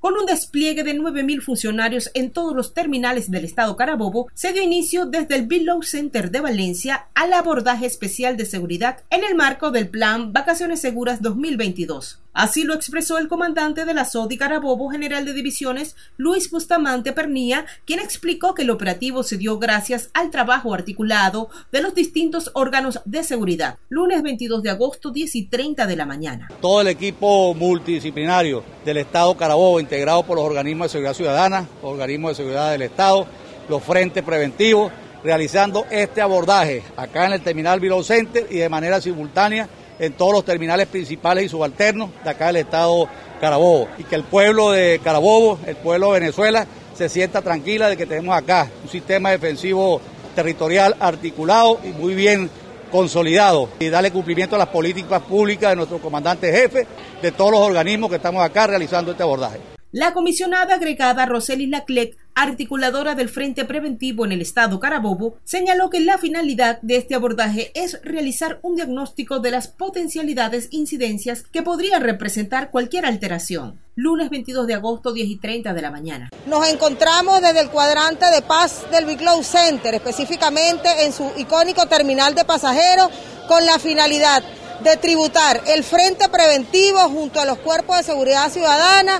Con un despliegue de 9.000 funcionarios en todos los terminales del estado Carabobo, se dio inicio desde el Billow Center de Valencia al abordaje especial de seguridad en el marco del Plan Vacaciones Seguras 2022. Así lo expresó el comandante de la SODI Carabobo, general de divisiones, Luis Bustamante Pernía, quien explicó que el operativo se dio gracias al trabajo articulado de los distintos órganos de seguridad. Lunes 22 de agosto, 10:30 de la mañana. Todo el equipo multidisciplinario del Estado Carabobo, integrado por los organismos de seguridad ciudadana, los organismos de seguridad del Estado, los frentes preventivos, realizando este abordaje acá en el terminal Billow Center y de manera simultánea en todos los terminales principales y subalternos de acá del estado Carabobo. Y que el pueblo de Carabobo, el pueblo de Venezuela, se sienta tranquila de que tenemos acá un sistema defensivo territorial articulado y muy bien consolidado. Y darle cumplimiento a las políticas públicas de nuestro comandante jefe, de todos los organismos que estamos acá realizando este abordaje. La comisionada agregada Roselis Laclec, articuladora del Frente Preventivo en el estado Carabobo, señaló que la finalidad de este abordaje es realizar un diagnóstico de las potencialidades incidencias que podrían representar cualquier alteración. Lunes 22 de agosto, 10:30 de la mañana. Nos encontramos desde el cuadrante de paz del Billow Center, específicamente en su icónico terminal de pasajeros, con la finalidad de tributar el Frente Preventivo junto a los cuerpos de seguridad ciudadana,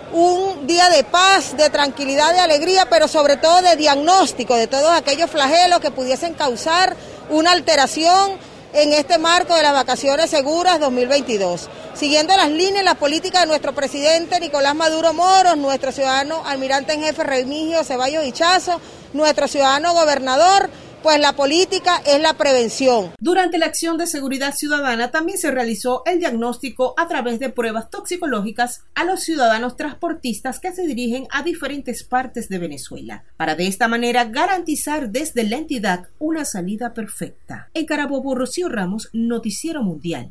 un día de paz, de tranquilidad, de alegría, pero sobre todo de diagnóstico de todos aquellos flagelos que pudiesen causar una alteración en este marco de las vacaciones seguras 2022. Siguiendo las líneas y las políticas de nuestro presidente Nicolás Maduro Moros, nuestro ciudadano almirante en jefe Remigio Ceballos Hichazo, nuestro ciudadano gobernador, pues la política es la prevención. Durante la acción de seguridad ciudadana también se realizó el diagnóstico a través de pruebas toxicológicas a los ciudadanos transportistas que se dirigen a diferentes partes de Venezuela, para de esta manera garantizar desde la entidad una salida perfecta. En Carabobo, Rocío Ramos, Noticiero Mundial.